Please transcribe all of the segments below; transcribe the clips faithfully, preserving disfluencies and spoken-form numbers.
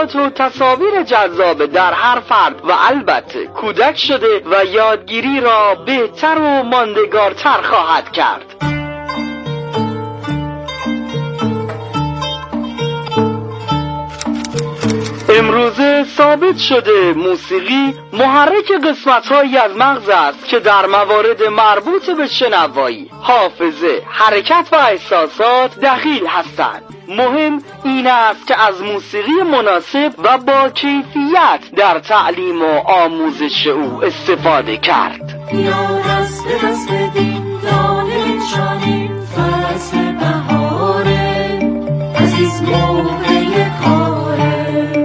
لحظات و تصاویر جذاب در هر فرد و البته کودک شده و یادگیری را بهتر و ماندگارتر خواهد کرد. امروزه ثابت شده موسیقی محرک قسمت‌هایی از مغز است که در موارد مربوط به شنوایی، حافظه، حرکت و احساسات دخیل هستند. مهم این است که از موسیقی مناسب و با کیفیت در تعلیم و آموزش او استفاده کرد. یا دست به دست بدیم دانه شانیم فصل بهاره عزیز موقع کاره.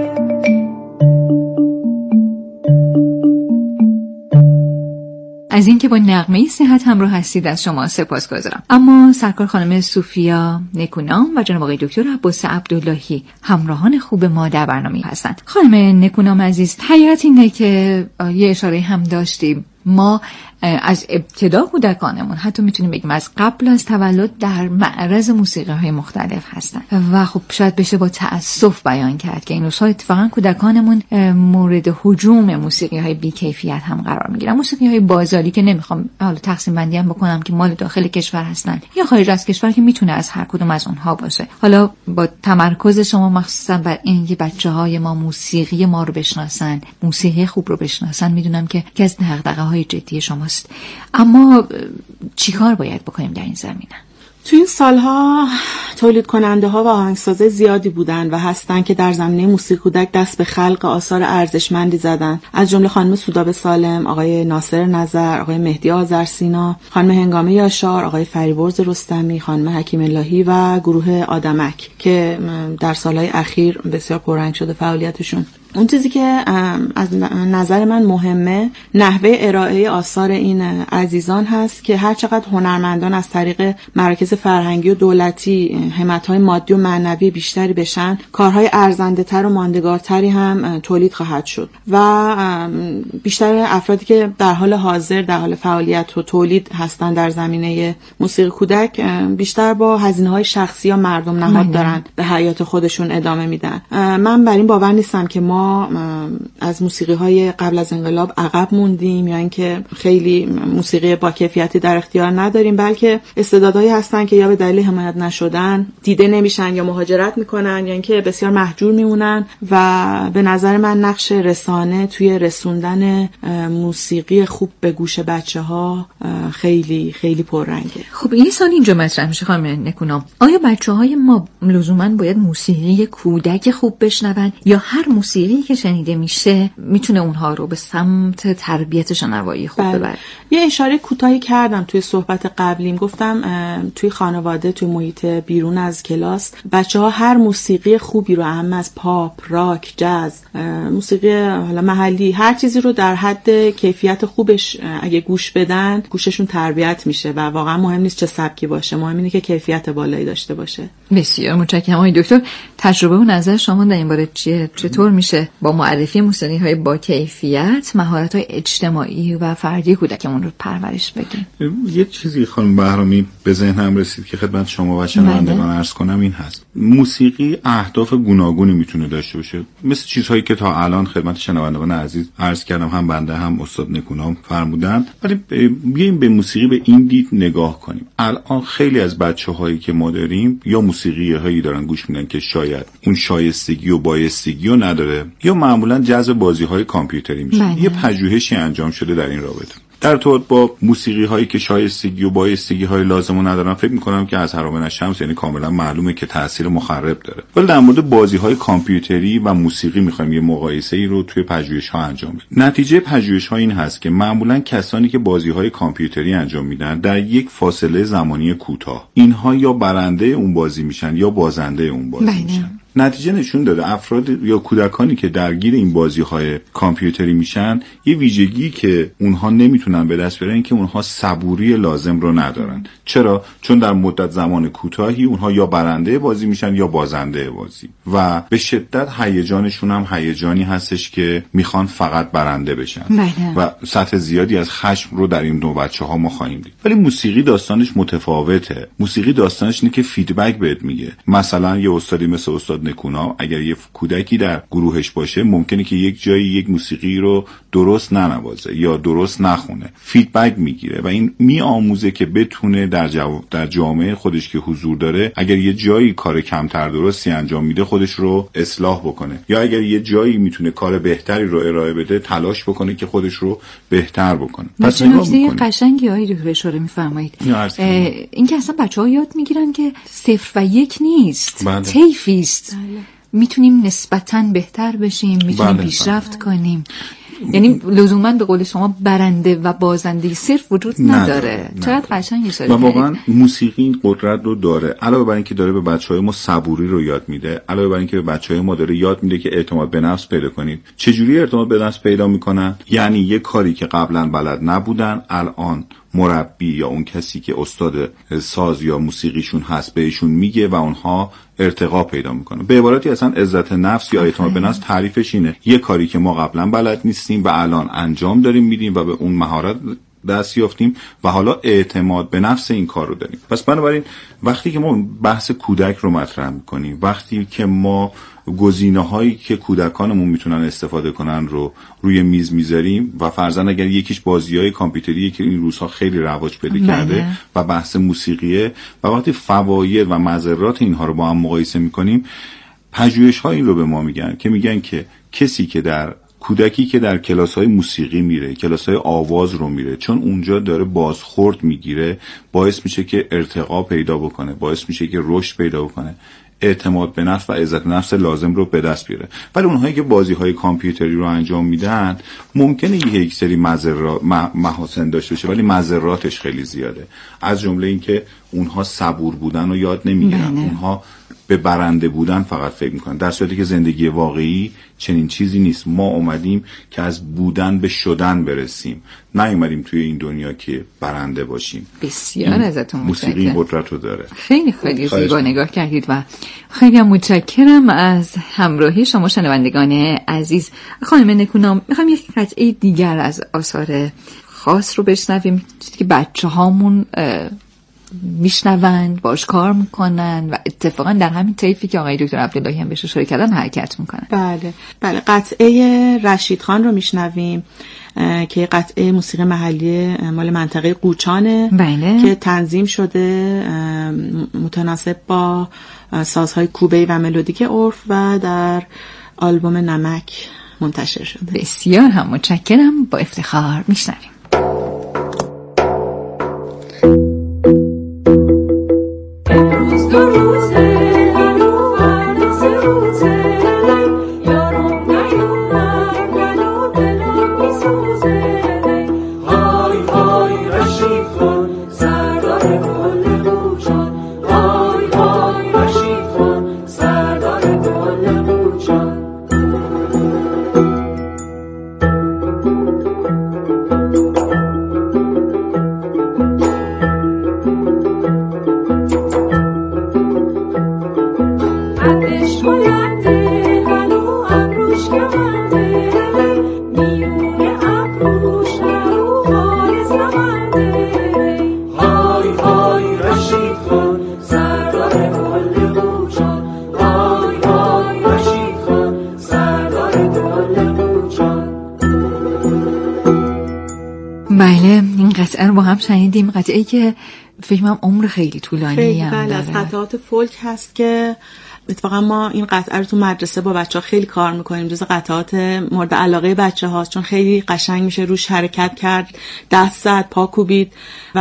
از اینکه با نغمه صحت همراه هستید از شما سپاسگزارم. اما سرکار خانم صوفیا نکونام و جناب آقای دکتر عباس عبداللهی همراهان خوب ما در برنامه هستند. خانم نکونام عزیز، حقیقت اینه که یه اشاره هم داشتیم، ما از ابتدا کودکانمون حتی میتونیم بگیم از قبل از تولد در معرض موسیقی های مختلف هستن و خب شاید بشه با تأسف بیان کرد که این روزها اتفاقا کودکانمون مورد هجوم موسیقی های بی‌کیفیت هم قرار میگیرن. موسیقی های بازاری که نمیخوام حالا تقسیم بندی هم بکنم که مال داخل کشور هستن یا خارج از کشور که میتونه از هر کدوم از اونها باشه. حالا با تمرکز شما مخصوصا بر این که بچه‌های ما موسیقی ما رو بشناسن، موسیقی خوب رو بشناسن، میدونم که یکی از دغدغه‌های جدی شما. اما چیکار باید بکنیم در این زمینه؟ تو این سالها تولید کننده ها و آهنگسازه زیادی بودن و هستن که در زمینه موسیقی کودک دست به خلق آثار ارزشمندی زدن، از جمله خانم سودابه سالم، آقای ناصر نظر، آقای مهدی آذرسینا، خانم هنگامه یاشار، آقای فریبرز رستمی، خانم حکیم اللهی و گروه آدمک که در سالهای اخیر بسیار پررنگ شده فعالیتشون. اون چیزی که از نظر من مهمه نحوه ارائه آثار این عزیزان هست که هر چقدر هنرمندان از طریق مراکز فرهنگی و دولتی همت‌های مادی و معنوی بیشتری بشن، کارهای ارزنده‌تر و ماندگارتری هم تولید خواهد شد و بیشتر افرادی که در حال حاضر در حال فعالیت و تولید هستن در زمینه موسیقی کودک بیشتر با هزینه‌های شخصی یا مردم نهاد دارن به حیات خودشون ادامه میدن. من بر این باور نیستم که ما از موسیقی های قبل از انقلاب عقب موندیم یا اینکه خیلی موسیقی با کیفیتی در اختیار نداریم، بلکه استعدادهایی هستن که یا به دلیل حمایت نشدن دیده نمیشن یا مهاجرت میکنن یا اینکه بسیار محجور میمونن و به نظر من نقش رسانه توی رسوندن موسیقی خوب به گوش بچه‌ها خیلی خیلی پررنگه. خب این سال اینجا مطرح میشه خانم نکونام، آیا بچه‌های ما لزوما باید موسیقی کودک خوب بشنون یا هر موسیقی که شنیده میشه میتونه اونها رو به سمت تربیت شنوایی خوب بله. ببره؟ یه اشاره کوتاهی کردم توی صحبت قبلیم، گفتم توی خانواده، توی محیط بیرون از کلاس بچه‌ها هر موسیقی خوبی رو، هم از پاپ، راک، جاز، موسیقی حالا محلی، هر چیزی رو در حد کیفیت خوبش اگه گوش بدن گوششون تربیت میشه و واقعا مهم نیست چه سبکی باشه، مهم اینه که کیفیت بالایی داشته باشه. بسیار متشکرم آقای دکتر. تجربه و نظر شما در این باره چیه؟ چطور میشه با معرفی موسیقی های با کیفیت مهارت های اجتماعی و فردی کودکمون رو پرورش بدیم؟ یه چیزی خانم بهرامی به ذهنم رسید که خدمت شما و شنوندگان عرض کنم این هست. موسیقی اهداف گوناگونی میتونه داشته باشه، مثل چیزهایی که تا الان خدمت شنوندگان عزیز عرض کردم، هم بنده هم استاد نکونام فرمودن. ولی بیایم به موسیقی به این دید نگاه کنیم. الان خیلی از بچه‌هایی که ما داریم یا موسیقی هایی دارن گوش میدن که شاید اون شایستگی و بایستگی رو نداره یا معمولا جذب بازی‌های کامپیوتری میشه. یه پژوهشی انجام شده در این رابطه. در ارتباط با موسیقی هایی که شایستگی و بایستگی های لازمو ندارن، فکر میکنم که از هرامن الشمس یعنی کاملا معلومه که تاثیر مخرب داره. ولی در مورد بازی های کامپیوتری و موسیقی میخوایم یه مقایسه ای رو توی پژوهش ها انجام بدیم. نتیجه پژوهش ها این هست که معمولا کسانی که بازی های کامپیوتری انجام میدن در یک فاصله زمانی کوتاه اینها یا برنده اون بازی میشن یا بازنده اون بازی بله. میشن. نتیجه نشون داده افراد یا کودکانی که درگیر این بازی‌های کامپیوتری میشن یه ویژگی که اونها نمیتونن به دست بیارن که اونها صبوری لازم رو ندارن. چرا؟ چون در مدت زمان کوتاهی اونها یا برنده بازی میشن یا بازنده بازی و به شدت هیجانشون هم هیجانی هستش که میخوان فقط برنده بشن بله. و سطح زیادی از خشم رو در این دو بچه‌ها ما خواهیم دید. ولی موسیقی داستانش متفاوته. موسیقی داستانش اینه که فیدبک بهت میگه. مثلا یه استادی مثل استاد استاد نکونا اگر یه کودکی در گروهش باشه ممکنه که یک جایی یک موسیقی رو درست ننوازه یا درست نخونه، فیدبک میگیره و این میآموزه که بتونه در جو... در جامعه خودش که حضور داره اگر یه جایی کار کمتر درستی انجام میده خودش رو اصلاح بکنه، یا اگر یه جایی میتونه کار بهتری رو ارائه بده تلاش بکنه که خودش رو بهتر بکنه. پس نکته قشنگی آقای دکتر اشاره می‌فرمایید این که اصلا بچه‌ها یاد میگیرن که صفر و یک نیست، طیفی است. میتونیم نسبتاً بهتر بشیم، میتونیم بله. پیشرفت بله. کنیم. یعنی لزوما به قول شما برنده و بازنده صرف وجود نداره. چقدر قشنگ اشاره و واقعا موسیقی این قدرت رو داره. علاوه بر اینکه داره به بچهای ما صبوری رو یاد میده، علاوه بر اینکه به بچهای ما داره یاد میده که اعتماد به نفس پیدا کنید. چجوری اعتماد به نفس پیدا میکنن؟ یعنی یه کاری که قبلا بلد نبودن الان مربی یا اون کسی که استاد ساز یا موسیقیشون هست بهشون میگه و اونها ارتقا پیدا میکنه. به عبارتی اصلا عزت نفس یا اعتماد به نفس تعریفش اینه یه کاری که ما قبلا بلد نیستیم و الان انجام داریم میدیم و به اون مهارت دست یافتیم و حالا اعتماد به نفس این کار رو داریم. پس بنابراین وقتی که ما بحث کودک رو مطرح میکنیم، وقتی که ما گزینه‌هایی که کودکانمون میتونن استفاده کنن رو روی میز میذاریم و فرضاً اگر یکیش بازی‌های کامپیوتریه که این روزها خیلی رواج پیدا کرده و بحث موسیقیه و وقتی فواید و مضرات اینها رو با هم مقایسه میکنیم، پژوهش‌ها این رو به ما میگن که میگن که کسی که در کودکی که در کلاس‌های موسیقی میره، کلاس‌های آواز رو میره، چون اونجا داره بازخورد میگیره، باعث میشه که ارتقا پیدا بکنه، باعث میشه که رشد پیدا بکنه، اعتماد به نفس و عزت نفس لازم رو به دست بیاره. ولی اونهایی که بازی‌های کامپیوتری رو انجام میدن ممکنه یک سری مضرات محاسن داشته باشه ولی مضراتش خیلی زیاده. از جمله اینکه اونها صبور بودن رو یاد نمیگیرن، اونها به برنده بودن فقط فکر میکنن، در صورتی که زندگی واقعی چنین چیزی نیست. ما اومدیم که از بودن به شدن برسیم، نه اومدیم توی این دنیا که برنده باشیم. بسیار ازتون متشکرم. موسیقی قدرت رو داره. خیلی خیلی زیبا نگاه کردید و خیلی متشکرم از همراهی شما شنوندگان عزیز. خانم نکونا، میخوام یک قطعه دیگر از آثار خاص رو بشنویم، چیزی که بچه‌هامون میشنوند، باش کار میکنن و اتفاقا در همین طیفی که آقای دکتر عبداللهی هم بهش اشاره کردن حرکت میکنن. بله بله قطعه رشید خان رو میشنویم که قطعه موسیقی محلی مال منطقه قوچانه. بله. که تنظیم شده متناسب با سازهای کوبه‌ای و ملودیک عرف و در آلبوم نمک منتشر شده. بسیار هم متشکرم، با افتخار میشنویم. بله این قطعه رو با هم شنیدیم، قطعه‌ای که فکر کنم عمر خیلی طولانی هم داره. بله از قطعات فولک هست که اتفاقا ما این قطعه رو تو مدرسه با بچه‌ها خیلی کار می‌کنیم، جز قطعات مورد علاقه بچه‌هاست چون خیلی قشنگ میشه روش حرکت کرد، دست زد، پا کوبید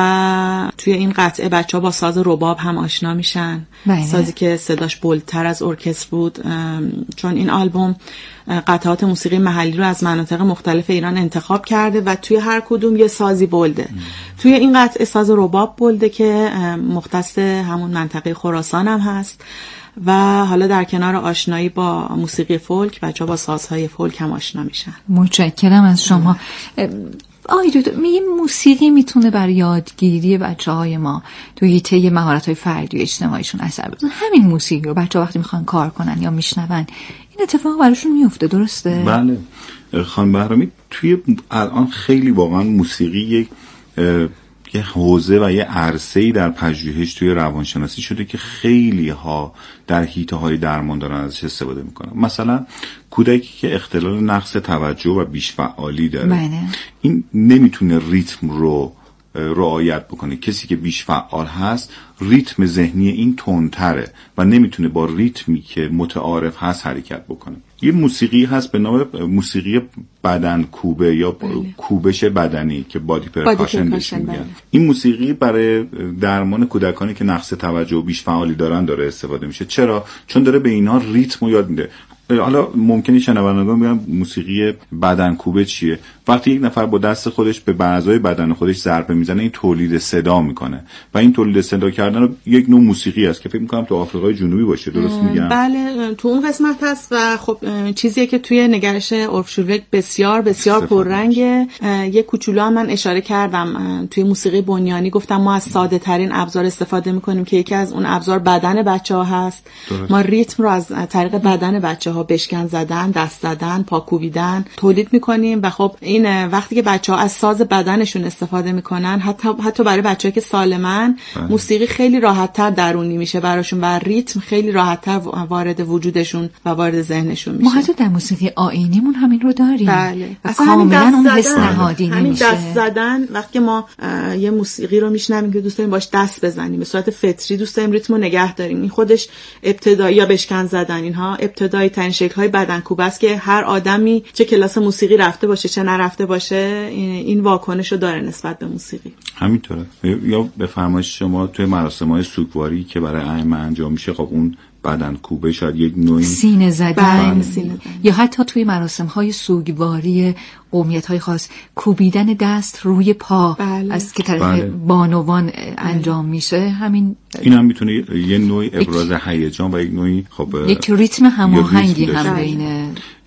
و توی این قطعه بچه‌ها با ساز رباب هم آشنا میشن. بله. سازی که صداش بلندتر از ارکستر بود، چون این آلبوم قطعات موسیقی محلی رو از مناطق مختلف ایران انتخاب کرده و توی هر کدوم یه سازی بلده. ام. توی این قطعه ساز رباب بلده که مختص همون منطقه خراسان هم هست و حالا در کنار آشنایی با موسیقی فولک بچه‌ها با سازهای فولک هم آشنا میشن. متشکرم از شما. آقای دکتر، میگیم موسیقی میتونه بر یادگیری بچه‌های ما توی طی مهارت‌های فردی و اجتماعیشون اثر بذاره. همین موسیقی رو بچه‌ها وقتی میخوان کار کنن یا میشنون این اتفاق براشون میفته، درسته؟ بله خانم بهرامی، توی الان خیلی واقعا موسیقی یک یه حوزه و یه عرصه‌ای در پژوهش توی روانشناسی شده که خیلی ها در حیطه‌های درمان دارن ازش استفاده میکنن. مثلا کودکی که اختلال نقص توجه و بیش‌فعالی داره، بله. این نمیتونه ریتم رو رعایت بکنه. کسی که بیش فعال هست ریتم ذهنی این تندتره و نمیتونه با ریتمی که متعارف هست حرکت بکنه. یه موسیقی هست به نام موسیقی بدن کوبه یا بله. کوبش بدنی که بادی پرکاشن بهش میگن. بله. این موسیقی برای درمان کودکانی که نقص توجه و بیش فعالی دارن داره استفاده میشه. چرا؟ چون داره به اینها ریتم رو یاد میده. حالا ممکنه شنوندگان بگن موسیقی بدن کوبه چیه؟ وقتی یک نفر با دست خودش به اعضای بدن خودش ضربه میزنه، این تولید صدا میکنه و این تولید صدا کردن رو یک نوع موسیقی است که فکر میکنم تو آفریقای جنوبی باشه. درست میگم؟ بله، تو اون قسمت هست و خب چیزیه که توی نگرش اورفشولویک بسیار بسیار پررنگه. یه کوچولو هم من اشاره کردم توی موسیقی بنیانی، گفتم ما از ساده ترین ابزار استفاده میکنیم که یکی از اون ابزار بدن بچه‌ها هست. درست. ما ریتم رو از طریق بدن بچه‌ها بشکن زدن، دست زدن، پا کوبیدن تولید میکنیم و خب این وقتی که بچه‌ها از ساز بدنشون استفاده میکنن، حتی حتی برای بچه‌ها که سالمن، موسیقی خیلی راحت‌تر درونی میشه براشون و ریتم خیلی راحت‌تر وارد وجودشون و وارد ذهنشون میشه. ما حتی در موسیقی آیینیمون همین رو داریم. بله. کاملا اون حس نهادی نمیشه. همین دست زدن، وقتی ما یه موسیقی رو میشنویم که دوست داریم باش دست بزنیم، به صورت فطری دوست داریم ریتم رو نگه داریم، این خودش ابتدایی یا بشکن زدن، اینها ابتدایی ترین شکل‌های بدن کوبه است که هر آدمی چه کلاس موسیقی رفته باشه چه نرفته باشه این واکنش رو داره نسبت به موسیقی. همینطوره. یا به فرمایش شما توی مراسم‌های سوگواری که برای ائمه انجام میشه، خب اون بدن کوبه شاید یک نوعی سینه زدن، بله. سینه زدن. یا حتی توی مراسم‌های سوگواری قومیت‌های خاص کوبیدن دست روی پا، بله. از که طرف بله. بانوان بله. انجام میشه. همین این هم میتونه یه نوعی ابراز هیجان و یک نوعی خب یک ریتم هماهنگی هم بین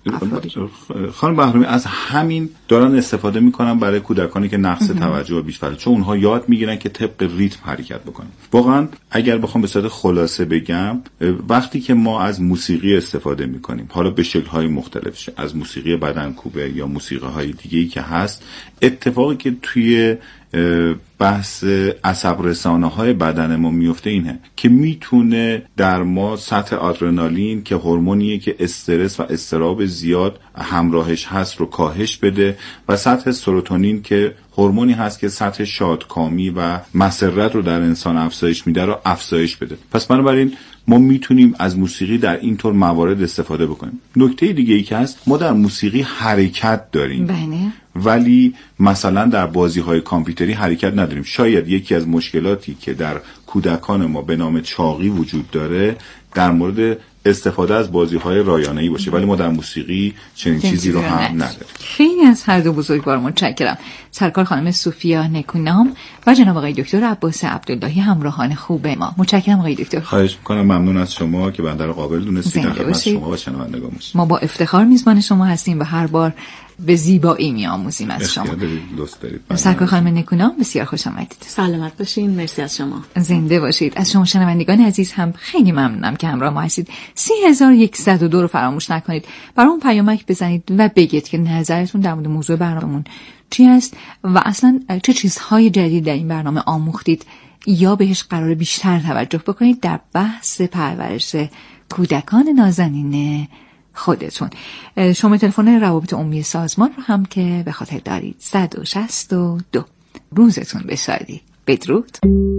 خانم بهرامی از همین دارن استفاده میکنن برای کودکانی که نقص توجه و بیش‌فعالی، چون اونها یاد میگیرن که طبق ریتم حرکت بکنن. واقعا اگر بخوام به صورت خلاصه بگم، وقتی که ما از موسیقی استفاده میکنیم، حالا به شکل‌های مختلف، از موسیقی بدن کوبه یا موسیقی‌های دیگه‌ای که هست، اتفاقی که توی بحث عصب رسانه های بدن ما میفته اینه که میتونه در ما سطح آدرنالین که هورمونیه که استرس و اضطراب زیاد همراهش هست رو کاهش بده و سطح سروتونین که هورمونی هست که سطح شادکامی و مسرت رو در انسان افزایش میده رو افزایش بده. پس بنابراین ما میتونیم از موسیقی در این طور موارد استفاده بکنیم. نکته دیگه ای که هست، ما در موسیقی حرکت داریم. بله. ولی مثلا در بازی‌های کامپیوتری حرکت نداریم. شاید یکی از مشکلاتی که در کودکان ما به نام چاقی وجود داره در مورد استفاده از بازی‌های رایانه‌ای باشه، ولی ما در موسیقی چنین چیزی رو هم نداریم. خیلی از هر دو بزرگوار متشکرم. سرکار خانم سوفیا نکونام و جناب آقای دکتر عباس عبداللهی همراهان خوب ما. متشکرم آقای دکتر. خواهش می‌کنم. ممنون از شما که بنده رو قابل دونستید. در خدمت شما و شنوندگان باشید. ما با افتخار میزبان شما هستیم و هر بار به زیبایی می‌آموزیم از شما. سرکار خانم نکونام بسیار خوش آمدید. سلامت باشین. مرسی از شما. زنده باشید. از شما شنوندگان عزیز هم خیلی ممنونم که همراه ما هستید. سی هزار و صد و دو رو فراموش نکنید. برای اون پیامک بزنید و بگید که نظرتون در مورد موضوع برنامه‌مون چی است و اصلا چه چیزهای جدید در این برنامه آموختید یا بهش قرار بیشتر توجه بکنید در بحث پرورش کودکان نازنین خودتون. شما تلفن روابط عمومی سازمان رو هم که به خاطر دارید، صد و شصت و دو. روزتون بشادی. بدرود.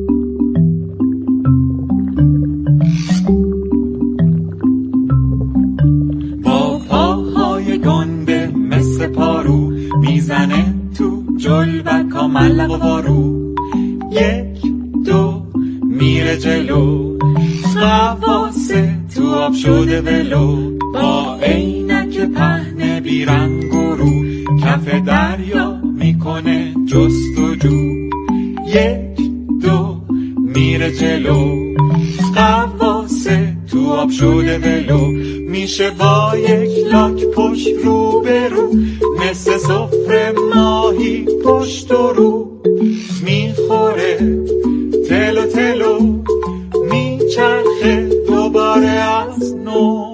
با پاهای گنده مثل پارو میزنه تو جلوکا ملق و وارو، یک دو میره جلو، قواسه تو آب شده ولو، با عینک پهن بیرنگ و رو کف دریا میکنه جستجو، یک دو میره جلو، قواسه تو آب شده ولو، میشه با یک لاک پشت رو به رو، مثل سفره ماهی پشت و رو، میخوره تلو تلو، میچرخه دوباره از نو.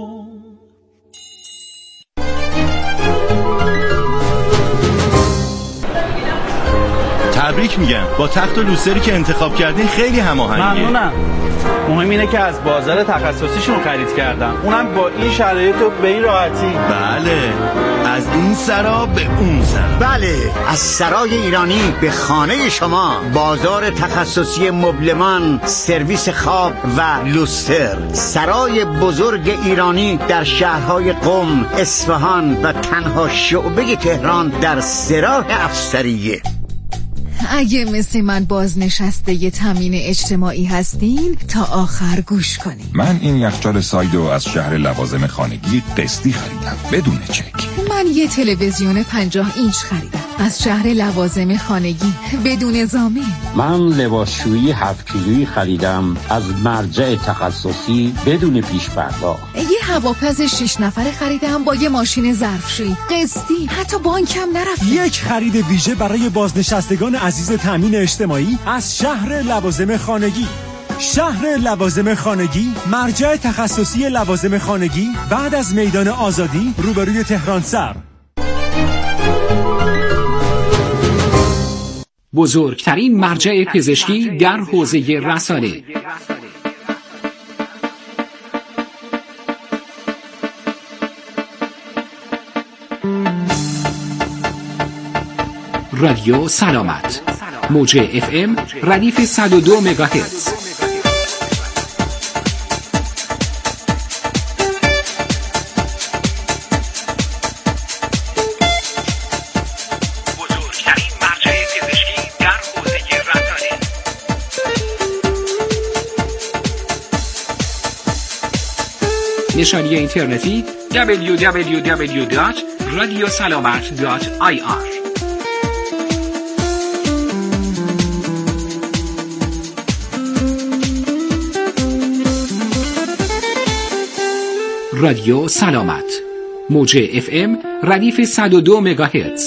تبریک میگم، با تخت و لوستری که انتخاب کردین خیلی هماهنگه. ممنونم. مهم اینه که از بازار تخصصیشون خرید کردم، اونم با این شرایط و به این راحتی. بله، از این سرا به اون سرا. بله، از سرای ایرانی به خانه شما. بازار تخصصی مبلمان، سرویس خواب و لوستر. سرای بزرگ ایرانی در شهرهای قم، اصفهان و تنها شعبه تهران در سراح افسریه. اگه مثل من بازنشسته ی تامین اجتماعی هستین تا آخر گوش کنین. من این یخچال سایدو از شهر لوازم خانگی قسطی خریدم بدون چک. من یه تلویزیون پنجاه اینچ خریدم از شهر لوازم خانگی بدون ضامن. من لباسشویی هفت کیلویی خریدم از مرجع تخصصی بدون پیش پرداخت. یه هواپز شش نفره خریدم با یه ماشین ظرفشویی قسطی، حتی بانکم نرفت. یک خرید ویژه برای بازنشستگان عزیز تامین اجتماعی از شهر لوازم خانگی. شهر لوازم خانگی، مرجع تخصصی لوازم خانگی بعد از میدان آزادی روبروی تهران سر. بزرگترین مرجع پزشکی در حوزه رسانه. رادیو سلامت، موج اف ام ردیف صد و دو مگاهرتز. بزرگترین مرجع پزشکی در حوزه رسانه. نشانی اینترنتی دبلیو دبلیو دبلیو دات رادیو سلامت دات آی آر. رادیو سلامت، موج اف ام ردیف صد و دو مگاهرتز.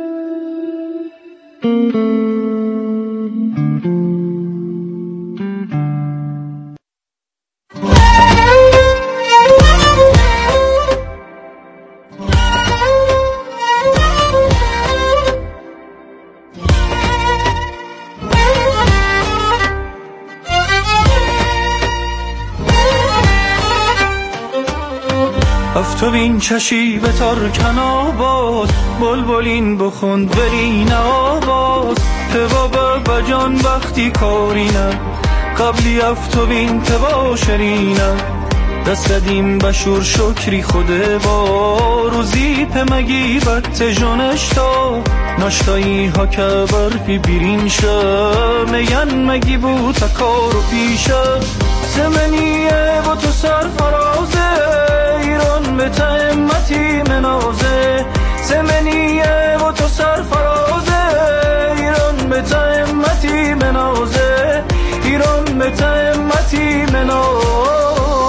افتوین چشی به ترکن آواز، بلبلین بخوند برین آواز. توا به بجان وقتی کارینه، قبلی افتوین توا شرینه. دست دادیم بشور شکری خوده با روزی پمگی بط جانشتا. ناشتایی ها که برپی بیرین شه، میگن مگی بود تکار و پیشه. زمنیه با تو سرفرازه، ایران به تهمتی منازه. زمنیه با تو سرفرازه، ایران به تهمتی منازه. ایران به تهمتی منازه.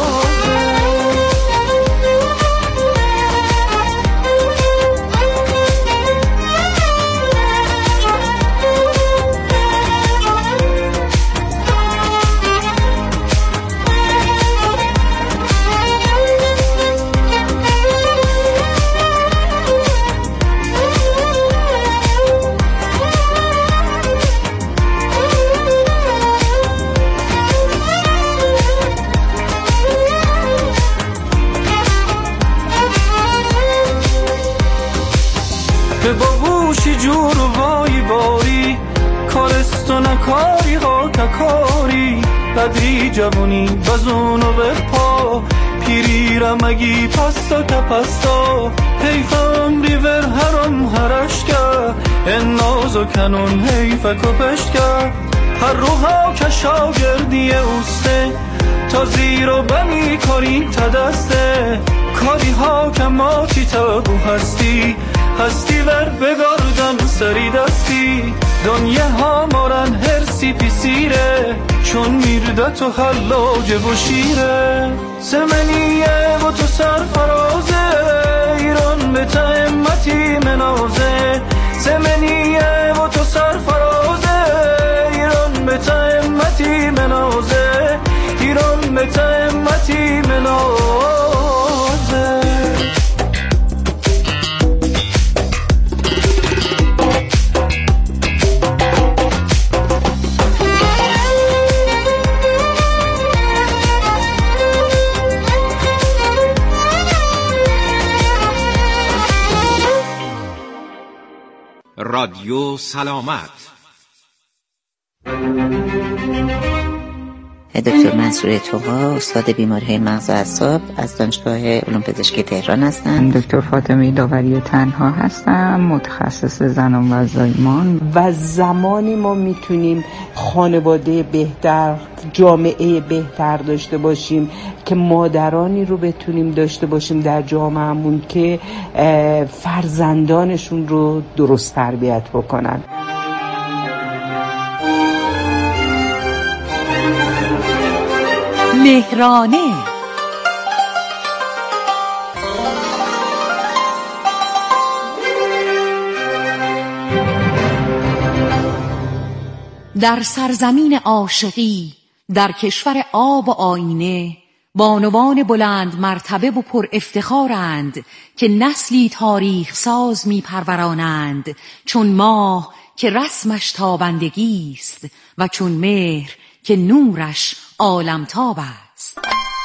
به بابوشی جور و وای واری، کارست و نکاری ها تکاری. بدری جوانی بزون و برپا، پیری رمگی پستا کپستا. حیف عمری ور هرم هرشکه، این ناز و کنون حیف کپشکه. هر روها که شاگردی اوسته، تا زیر و بمی کاری تا دسته. کاری ها که ما چی تابو هستی، هستی ور بگردن سری دستی. دنیا ها مارن هرسی پیسیره، چون میردت و حلاج و شیره. زمنیه و تو سرفرازه، ایران به تهمتی منازه. زمنیه و تو سرفرازه، ایران به تهمتی منازه. ایران به تهمتی منازه. رادیو سلامت. دکتر منصور طغا، استاد بیماری‌های مغز و اعصاب از دانشگاه علوم پزشکی تهران هستم. دکتر فاطمه داوری تنها هستم، متخصص زنان و زایمان. و زمانی ما میتونیم خانواده بهتر، جامعه بهتر داشته باشیم که مادرانی رو بتونیم داشته باشیم در جامعهمون که فرزندانشون رو درست تربیت بکنن. مهرانه در سرزمین عاشقی، در کشور آب و آینه، بانوان بلند مرتبه و پر افتخارند که نسلی تاریخ ساز می پرورانند، چون ماه که رسمش تابندگی است و چون مهر که نورش عالمتاب است.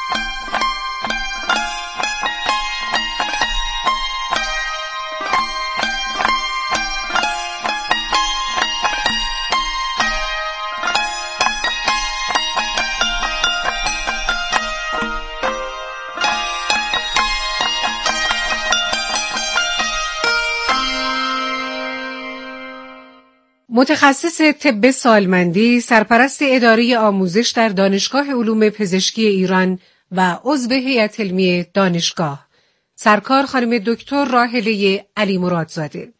متخصص طب سالمندی، سرپرست اداره آموزش در دانشگاه علوم پزشکی ایران و عضو هیئت علمی دانشگاه، سرکار خانم دکتر راحله علی مرادزاده.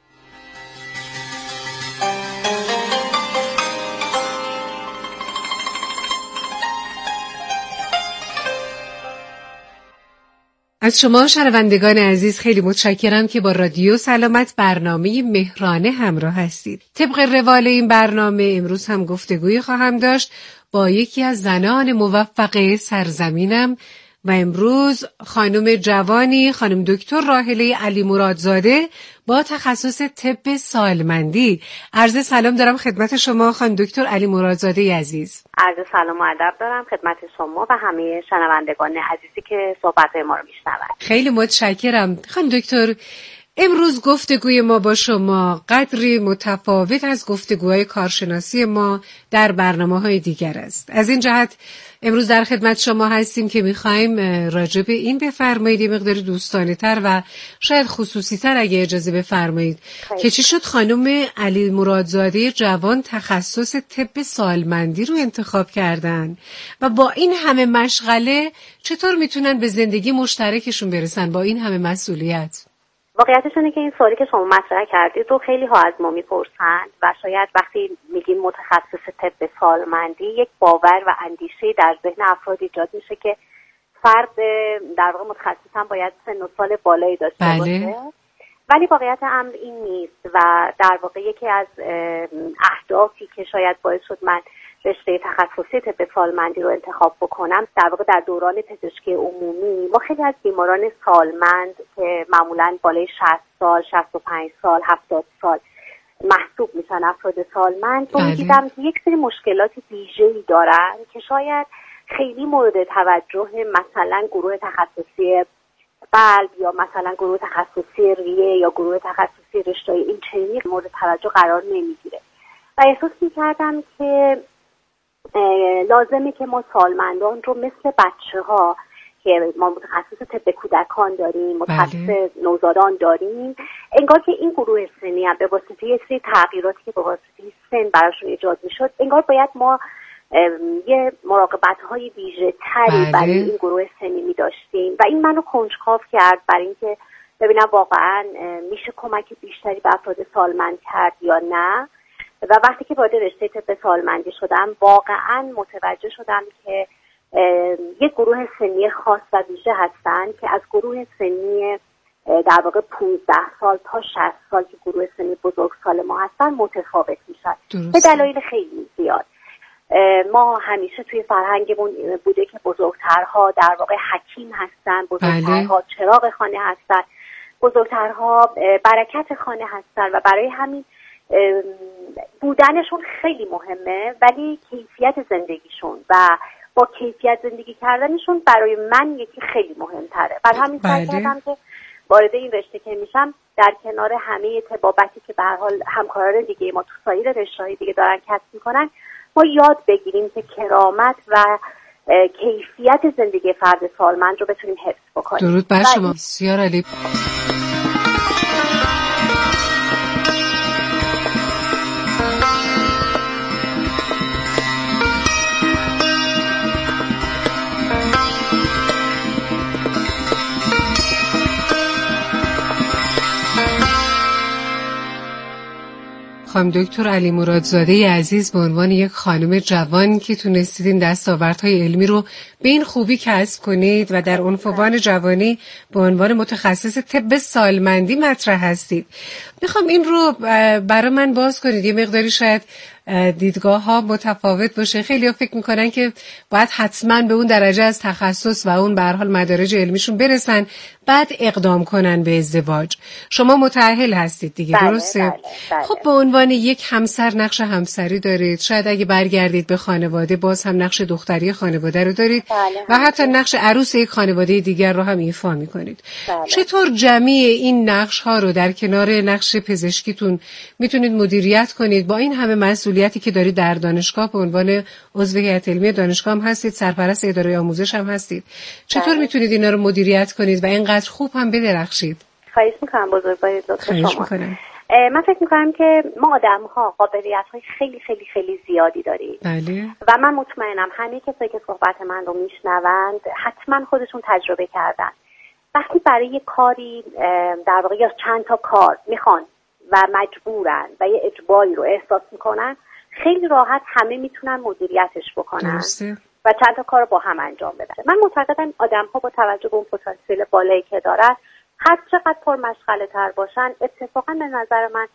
از شما شنوندگان عزیز خیلی متشکرم که با رادیو سلامت برنامه مهرانه همراه هستید. طبق روال این برنامه امروز هم گفتگویی خواهم داشت با یکی از زنان موفق سرزمینم و امروز خانم جوانی، خانم دکتر راحله علی مرادزاده با تخصص طب سالمندی. عرض سلام دارم خدمت شما خانم دکتر علی مرادزاده عزیز. عرض سلام و ادب دارم خدمت شما و همه شنوندگان عزیزی که صحبت ما رو میشنوند. خیلی متشکرم خانم دکتر. امروز گفتگوی ما با شما قدری متفاوت از گفتگوهای کارشناسی ما در برنامه‌های دیگر است. از این جهت امروز در خدمت شما هستیم که می‌خوایم راجع به این بفرمایید یه مقدار دوستانه‌تر و شاید خصوصی‌تر اگه اجازه بفرمایید که چی شد خانم علی مرادزاده جوان تخصص طب سالمندی رو انتخاب کردن و با این همه مشغله چطور میتونن به زندگی مشترکشون برسن با این همه مسئولیت؟ واقعیتش اینه که این سوالی که شما مطرح کردید رو خیلی ها از ما میپرسند و شاید وقتی میگیم متخصص طب سالمندی یک باور و اندیشه در ذهن افراد ایجاد میشه که فرد در واقع متخصص هم باید سن و سال بالایی داشته بله. باشه، ولی واقعیت امر این نیست و در واقع یکی از اهدافی که شاید باعث شد من رشته تخصصی طب سالمندی رو انتخاب بکنم در واقع در دوران پزشکی عمومی ما خیلی از بیماران سالمند که معمولاً بالای شصت سال، شصت و پنج سال، هفتاد سال محسوب میشن افراد سالمند رو دیدم که یک سری مشکلات ویژه‌ای دارن که شاید خیلی مورد توجه مثلا گروه تخصصی قلب یا مثلا گروه تخصصی ریه یا گروه تخصصی رشته‌های این چنینی مورد توجه قرار نمیگیره و احساس می‌کردم که لازمه که ما سالمندان رو مثل بچه ها که ما متخصص طب کودکان داریم، متخصص بله. نوزادان داریم، انگار که این گروه سنی هم به واسطه یه سری تغییراتی که به واسطه سن براشون ایجاد میشد انگار باید ما یه مراقبت های ویژه تری بله. برای این گروه سنی می داشتیم و این منو کنجکاو کرد برای اینکه ببینم واقعا میشه کمک بیشتری به افراد سالمند کرد یا نه. و وقتی که وارد رشته طب سالمندی شدم واقعا متوجه شدم که یک گروه سنی خاص و ویژه هستن که از گروه سنی در واقع پانزده سال تا شصت سال که گروه سنی بزرگسال ما هستن متفاوت میشن به دلایل خیلی زیاد. ما همیشه توی فرهنگمون بوده که بزرگترها در واقع حکیم هستن، بزرگترها چراغ خانه هستن، بزرگترها برکت خانه هستن و برای همین بودنشون خیلی مهمه، ولی کیفیت زندگیشون و با کیفیت زندگی کردنشون برای من یکی خیلی مهمتره. برای همین سعی کردم که وارد این رشته که میشم در کنار همه طبابتی که به هر حال همکاران دیگه ما تو سایر رشته‌های دیگه دارن کسب میکنن، ما یاد بگیریم که کرامت و کیفیت زندگی فرد سالمند رو بتونیم حفظ بکنیم. درود بر شما. بسیار عالی. خانم دکتر علی مرادزاده عزیز، به عنوان یک خانم جوان که تونستید دستاوردهای علمی رو به این خوبی کسب کنید و در عنفوان جوانی به عنوان متخصص طب سالمندی مطرح هستید، میخوام این رو برای من باز کنید. یه مقداری شاید دیدگاه ها متفاوت باشه. خیلی ها فکر میکنن که باید حتما به اون درجه از تخصص و اون به هر حال مدارج علمیشون برسن بعد اقدام کنن به ازدواج. شما متأهل هستید دیگه، بله، درسته؟ بله، بله. خب به عنوان یک همسر نقش همسری دارید، شاید اگه برگردید به خانواده باز هم نقش دختری خانواده رو دارید، بله، و حتی نقش عروس یک خانواده دیگر رو هم ایفا میکنید. بله. چطور جمعی این نقش ها رو در کنار نقش پزشکیتون میتونید مدیریت کنید با این همه مسئولیتی که دارید در دانشگاه؟ به عنوان عضو هیئت علمی دانشگاه هم هستید، سرپرست اداره آموزش هم هستید. چطور بله. میتونید اینا رو مدیریت کنید و اینقدر خوب هم بدرخشید؟ خواهش میکنم بزرگوارید لطف شما. میکنم. من فکر میکنم که ما آدم ها قابلیت های خیلی خیلی خیلی زیادی داریم. بله. و من مطمئنم همه کسایی که صحبت من رو میشنوند حتما خودشون تجربه کردن. وقتی برای کاری در واقع یا چند تا کار میخوان و مجبورن و یه اجباری رو احساس میکنن، خیلی راحت همه میتونن مدیریتش بکنن. درسته. و چند تا کار رو با هم انجام بدن. من معتقدم آدم ها با توجه به اون پتانسیل بالایی که دارن، هر چقدر پرمشغله تر باشن، اتفاقا به نظر من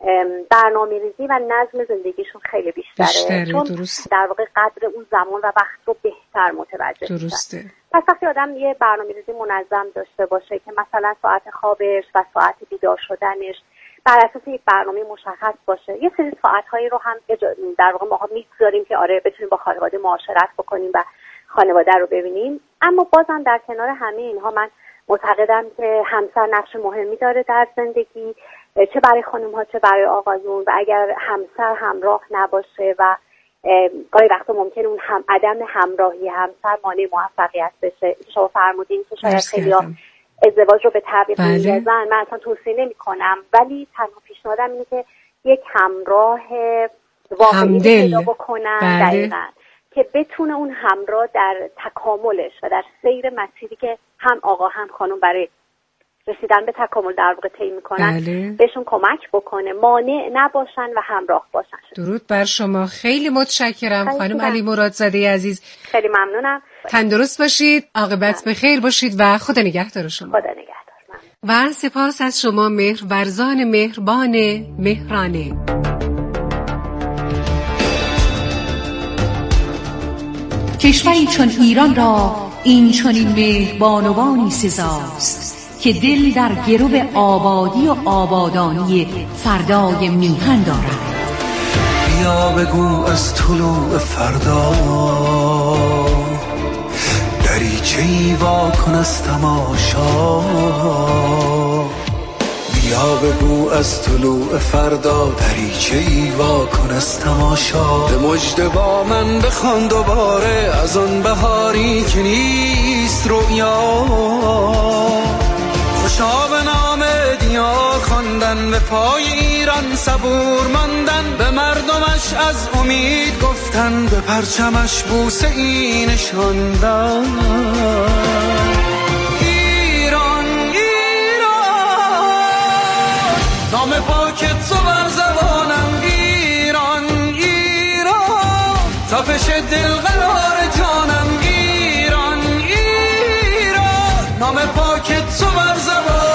برنامه‌ریزی و نظم زندگیشون خیلی بیشتره. بیشتره. چون درسته. در واقع قدر اون زمان و وقت رو بهتر متوجه میشن. درسته. پس وقتی آدم یه برنامه‌ریزی منظم داشته باشه که مثلا ساعت خوابش و ساعت بیدار شدنش بر اساس یک برنامه مشخص باشه، یه سری ساعت‌هایی رو هم در واقع ما می‌گذاریم که آره بتونیم با خانواده معاشرت بکنیم و خانواده رو ببینیم. اما بازم در کنار همه اینها من معتقدم که همسر نقش مهمی داره در زندگی، چه برای خانم‌ها چه برای آقایون. و اگر همسر همراه نباشه و گاهی وقتا ممکنه اون هم عدم همراهی همسر مانع موفقیت بشه. شما فرمودین که شاید خیلی‌ها ازدواج رو به تعویق می‌ندازن. من اصلا توصیه نمی‌کنم، ولی تنها پیشنهادم اینه که یک همراه واقعی پیدا بکنن. بله. دقیقاً که بتونه اون همراه در تکاملش و در سیر مسیری که هم آقا هم خانم برای رسیدن به تکامل در واقع طی میکنن، بله. بهشون کمک بکنه، مانع نباشن و همراه باشن. درود بر شما. خیلی متشکرم خانم علی مرادزاده عزیز. خیلی ممنونم. تندرست باشید، عاقبت به خیر باشید و خدا نگهدار شما. خدا نگهدار. و سپاس از شما مهرورزان مهربان مهرانه. کشوری چون ایران را این چنین مهربانوانی سزاست که دل در گرو آبادی و آبادانی فردای میهن دارد. بیا بگو از طلوع فردا دریچه‌ای وا کن از تماشا. بیا بگو از طلوع فردا دریچه‌ای وا کن از تماشا. به مژده با من بخوان دوباره از آن بهاری که نیست رویا. خوشا به نام دیار خواندن، به پای ایران صبور ماندن، به مردمش از امید گفتن، به پرچمش بوسه ای نشاندن. ایران ایران نام پاکت تو بر زبانم. ایران ایران تپش دل قرار جانم. ایران ایران نام پاکت تو بر زبانم.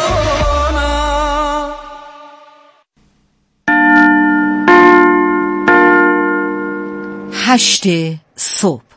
هشت صبح